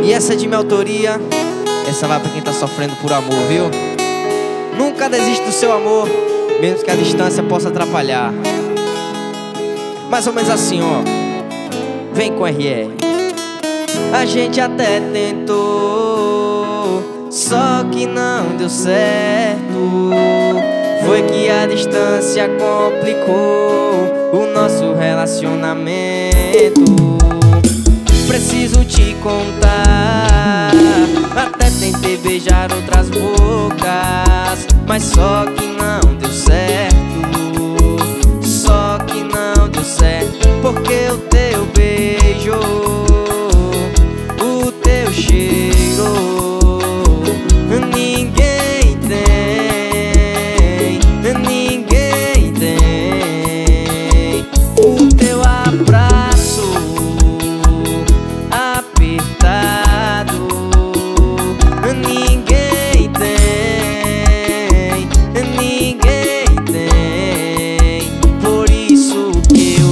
E essa é de minha autoria. Essa vai pra quem tá sofrendo por amor, viu? Nunca desiste do seu amor, mesmo que a distância possa atrapalhar. Mais ou menos assim, ó. Vem com RR. A gente até tentou, só que não deu certo. Foi que a distância complicou o nosso relacionamento. Preciso te contar, até tentei beijar outras bocas, mas só que não deu certo. Só que não deu certo, porque o teu beijo, o teu cheiro, ninguém tem, ninguém tem. O teu abraço apertado, ninguém tem, ninguém tem. Por isso que eu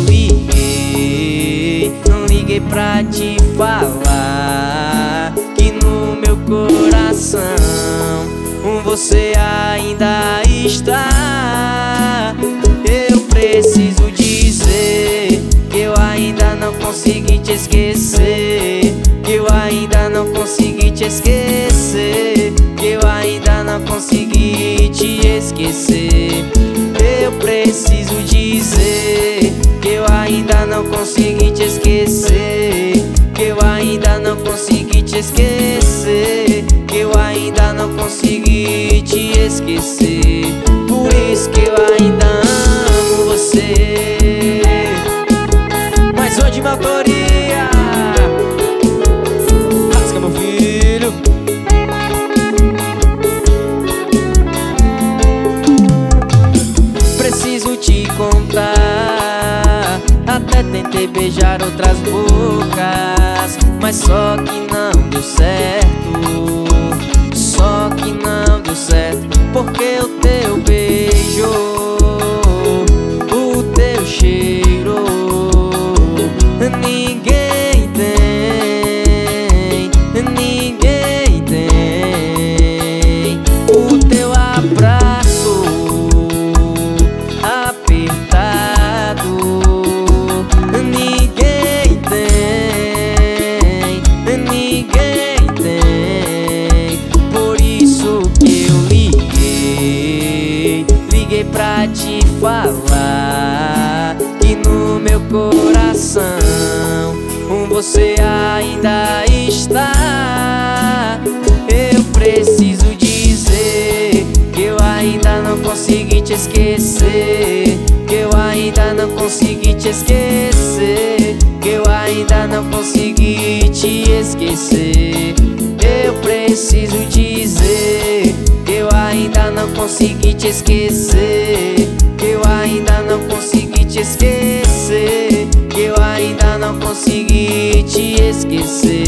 liguei pra te falar que no meu coração você ainda está. Eu preciso dizer que eu ainda não consegui te esquecer, que eu ainda não consegui te esquecer, que eu ainda não consegui te esquecer. Eu preciso dizer que eu ainda não consegui te esquecer, que eu ainda não consegui te esquecer, que eu ainda não consegui te esquecer. Por isso que eu ainda amo você. Mais uma de minha autoria. Rasga, meu filho. Preciso te contar, até tentei beijar outras bocas, mas só que não deu certo. Só que não deu certo, porque o teu beijo, o teu cheiro, ninguém tem, ninguém tem. O teu abraço apertado, ninguém tem, ninguém tem. Por isso que eu liguei pra te falar que no meu coração você ainda está. Eu preciso dizer que eu ainda não consegui te esquecer, que eu ainda não consegui te esquecer, que eu ainda não consegui te esquecer. Eu preciso dizer que eu ainda não consegui te esquecer, que eu ainda não consegui te esquecer, que eu ainda não consegui te esquecer.